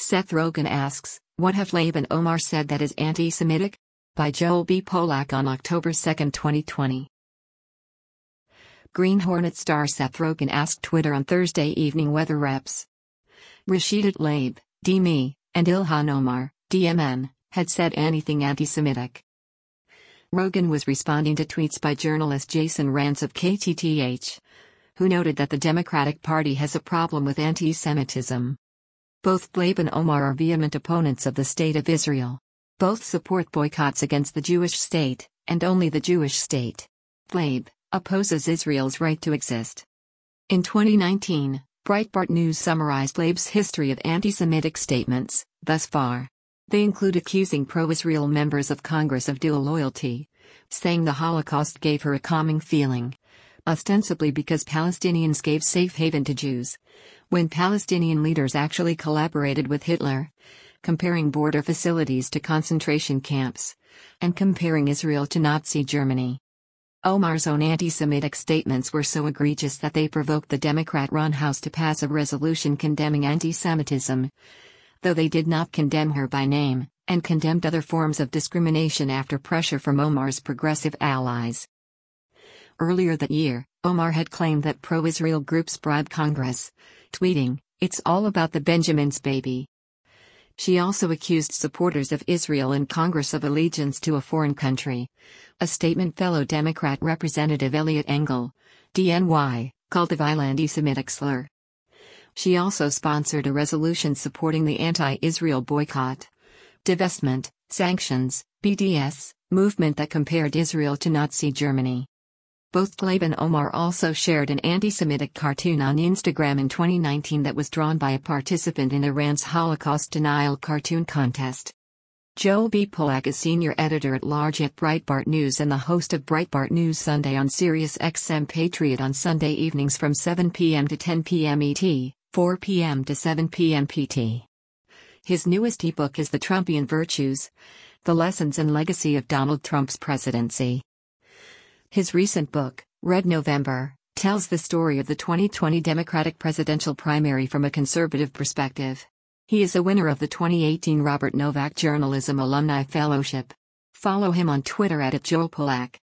Seth Rogen asks, what have Tlaib and Omar said that is anti-Semitic? By Joel B. Polak on October 2, 2020. Green Hornet star Seth Rogen asked Twitter on Thursday evening whether Reps. Rashida Tlaib, DME, and Ilhan Omar, DMN, had said anything anti-Semitic. Rogen was responding to tweets by journalist Jason Rantz of KTTH, who noted that the Democratic Party has a problem with anti-Semitism. Both Tlaib and Omar are vehement opponents of the State of Israel. Both support boycotts against the Jewish state, and only the Jewish state. Tlaib opposes Israel's right to exist. In 2019, Breitbart News summarized Tlaib's history of anti-Semitic statements, thus far. They include accusing pro-Israel members of Congress of dual loyalty, saying the Holocaust gave her a calming feeling, ostensibly because Palestinians gave safe haven to Jews, when Palestinian leaders actually collaborated with Hitler, comparing border facilities to concentration camps, and comparing Israel to Nazi Germany. Omar's own anti-Semitic statements were so egregious that they provoked the Democrat-run House to pass a resolution condemning anti-Semitism, though they did not condemn her by name, and condemned other forms of discrimination after pressure from Omar's progressive allies. Earlier that year, Omar had claimed that pro-Israel groups bribe Congress, tweeting, "It's all about the Benjamins, baby." She also accused supporters of Israel in Congress of allegiance to a foreign country, a statement fellow Democrat Representative Eliot Engel, DNY, called a vile anti-Semitic slur. She also sponsored a resolution supporting the anti-Israel boycott, divestment, sanctions, BDS, movement that compared Israel to Nazi Germany. Both Tlaib and Omar also shared an anti-Semitic cartoon on Instagram in 2019 that was drawn by a participant in Iran's Holocaust denial cartoon contest. Joel B. Polak is senior editor-at-large at Breitbart News and the host of Breitbart News Sunday on SiriusXM Patriot on Sunday evenings from 7 p.m. to 10 p.m. ET, 4 p.m. to 7 p.m. PT. His newest ebook is The Trumpian Virtues: The Lessons and Legacy of Donald Trump's Presidency. His recent book, Red November, tells the story of the 2020 Democratic presidential primary from a conservative perspective. He is a winner of the 2018 Robert Novak Journalism Alumni Fellowship. Follow him on Twitter @JoelPolak.